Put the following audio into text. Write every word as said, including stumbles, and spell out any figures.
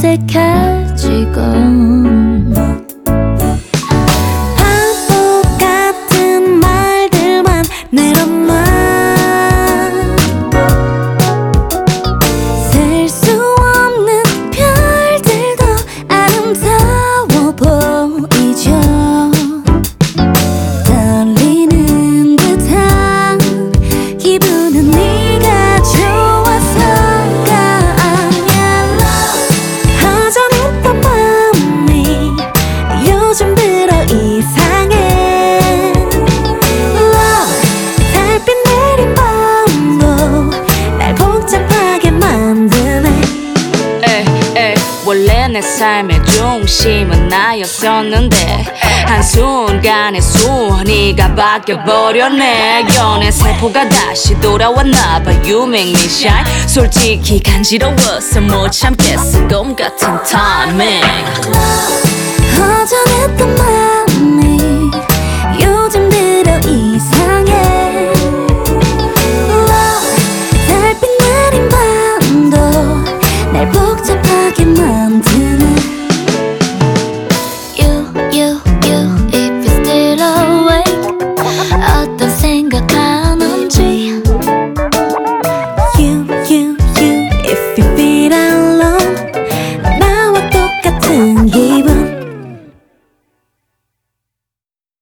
어색해지고 바보 같은 말들만 늘어나 셀 수 없는 별들도 아름다워 보이죠. 떨리는 듯한 기분은 네가 좋아서가 아니야. 허전했던 마음이 요즘 들어 이상해. Love, 달빛 내린 밤도 날 복잡하게 만드네. 에이 에이 원래 내 삶의 중심은 나였었는데 한순간에 순위가 바뀌어버렸네. 연애 세포가 다시 돌아왔나봐. You make me shine. 솔직히 간지러워서 못 참겠어. 꿈 같은 타이밍. 허전했던 말